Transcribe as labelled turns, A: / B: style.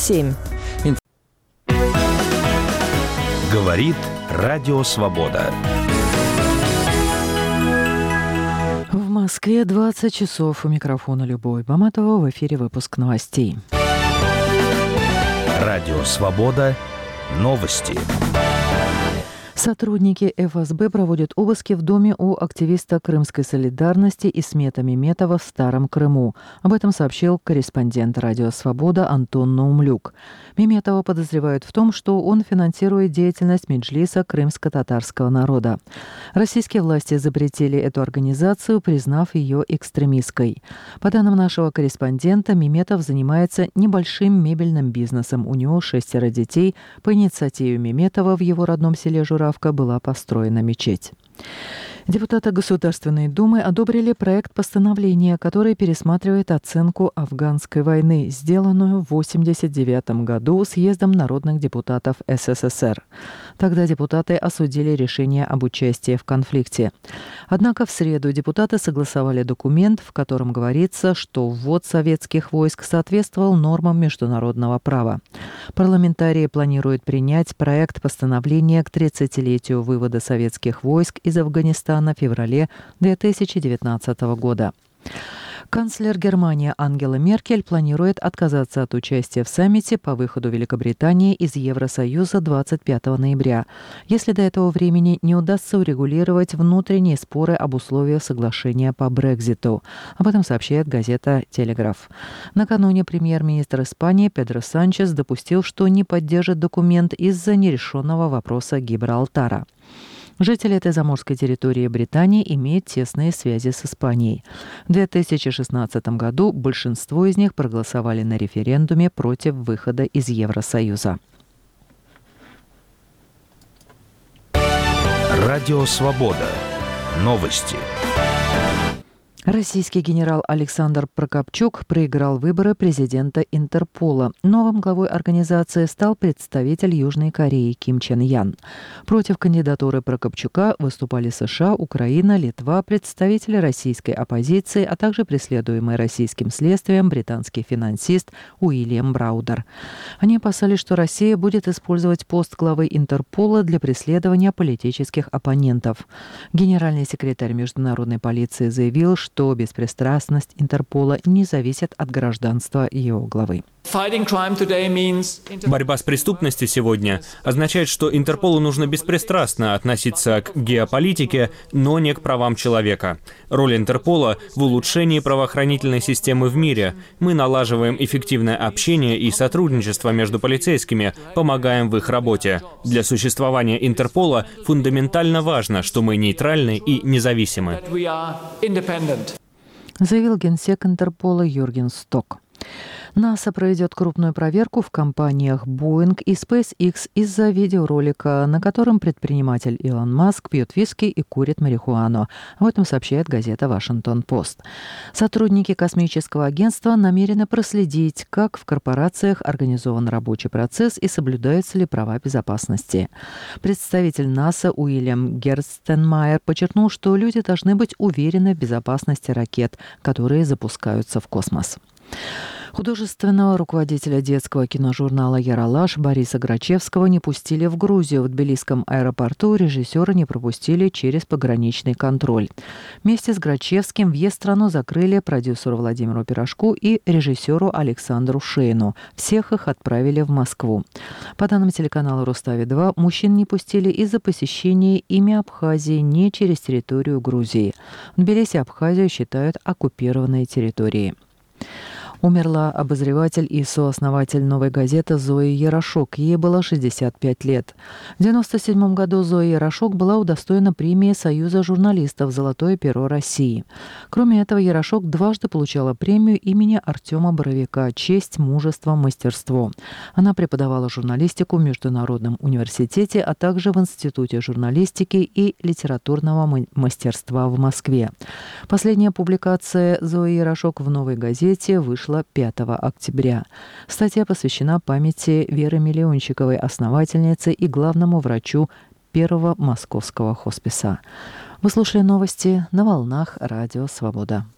A: 7.
B: Говорит Радио Свобода.
C: В Москве 20 часов. У микрофона Любовь Баматова. В эфире выпуск новостей.
B: Радио Свобода. Новости.
C: Сотрудники ФСБ проводят обыски в доме у активиста Крымской солидарности Исмета Меметова в Старом Крыму. Об этом сообщил корреспондент «Радио Свобода» Антон Наумлюк. Меметова подозревают в том, что он финансирует деятельность Меджлиса крымско-татарского народа. Российские власти запретили эту организацию, признав ее экстремистской. По данным нашего корреспондента, Меметов занимается небольшим мебельным бизнесом. У него 6 детей. По инициативе Меметова в его родном селе Журавка была построена мечеть. Депутаты Государственной Думы одобрили проект постановления, который пересматривает оценку афганской войны, сделанную в 1989 году съездом народных депутатов СССР. Тогда депутаты осудили решение об участии в конфликте. Однако в среду депутаты согласовали документ, в котором говорится, что ввод советских войск соответствовал нормам международного права. Парламентарии планируют принять проект постановления к 30-летию вывода советских войск из Афганистана в феврале 2019 года. Канцлер Германии Ангела Меркель планирует отказаться от участия в саммите по выходу Великобритании из Евросоюза 25 ноября, если до этого времени не удастся урегулировать внутренние споры об условиях соглашения по Брекситу. Об этом сообщает газета «Телеграф». Накануне премьер-министр Испании Педро Санчес допустил, что не поддержит документ из-за нерешенного вопроса Гибралтара. Жители этой заморской территории Британии имеют тесные связи с Испанией. В 2016 году большинство из них проголосовали на референдуме против выхода из Евросоюза.
B: Радио Свобода. Новости.
C: Российский генерал Александр Прокопчук проиграл выборы президента Интерпола. Новым главой организации стал представитель Южной Кореи Ким Чен Ян. Против кандидатуры Прокопчука выступали США, Украина, Литва, представители российской оппозиции, а также преследуемый российским следствием британский финансист Уильям Браудер. Они опасались, что Россия будет использовать пост главы Интерпола для преследования политических оппонентов. Генеральный секретарь международной полиции заявил, что беспристрастность Интерпола не зависит от гражданства его главы.
D: Борьба с преступностью сегодня означает, что Интерполу нужно беспристрастно относиться к геополитике, но не к правам человека. Роль Интерпола в улучшении правоохранительной системы в мире. Мы налаживаем эффективное общение и сотрудничество между полицейскими, помогаем в их работе. Для существования Интерпола фундаментально важно, что мы нейтральны и независимы.
C: Заявил генсек Интерпола Юрген Сток. НАСА проведет крупную проверку в компаниях Boeing и SpaceX из-за видеоролика, на котором предприниматель Илон Маск пьет виски и курит марихуану. Об этом сообщает газета «Вашингтон-Пост». Сотрудники космического агентства намерены проследить, как в корпорациях организован рабочий процесс и соблюдаются ли права безопасности. Представитель НАСА Уильям Герстенмайер подчеркнул, что люди должны быть уверены в безопасности ракет, которые запускаются в космос. Художественного руководителя детского киножурнала «Яралаш» Бориса Грачевского не пустили в Грузию. В тбилисском аэропорту режиссера не пропустили через пограничный контроль. Вместе с Грачевским въезд в страну закрыли продюсеру Владимиру Пирожку и режиссеру Александру Шейну. Всех их отправили в Москву. По данным телеканала «Рустави-2», мужчин не пустили из-за посещения ими Абхазии не через территорию Грузии. В Тбилиси Абхазию считают оккупированной территорией. Умерла обозреватель и сооснователь «Новой газеты» Зоя Ярошок. Ей было 65 лет. В 1997 году Зоя Ярошок была удостоена премии Союза журналистов «Золотое перо России». Кроме этого, Ярошок дважды получала премию имени Артема Боровика «Честь, мужество, мастерство». Она преподавала журналистику в Международном университете, а также в Институте журналистики и литературного мастерства в Москве. Последняя публикация Зои Ярошок в «Новой газете» вышла 5 октября. Статья посвящена памяти Веры Миллиончиковой, основательнице и главному врачу первого московского хосписа. Вы слушали новости на волнах Радио Свобода.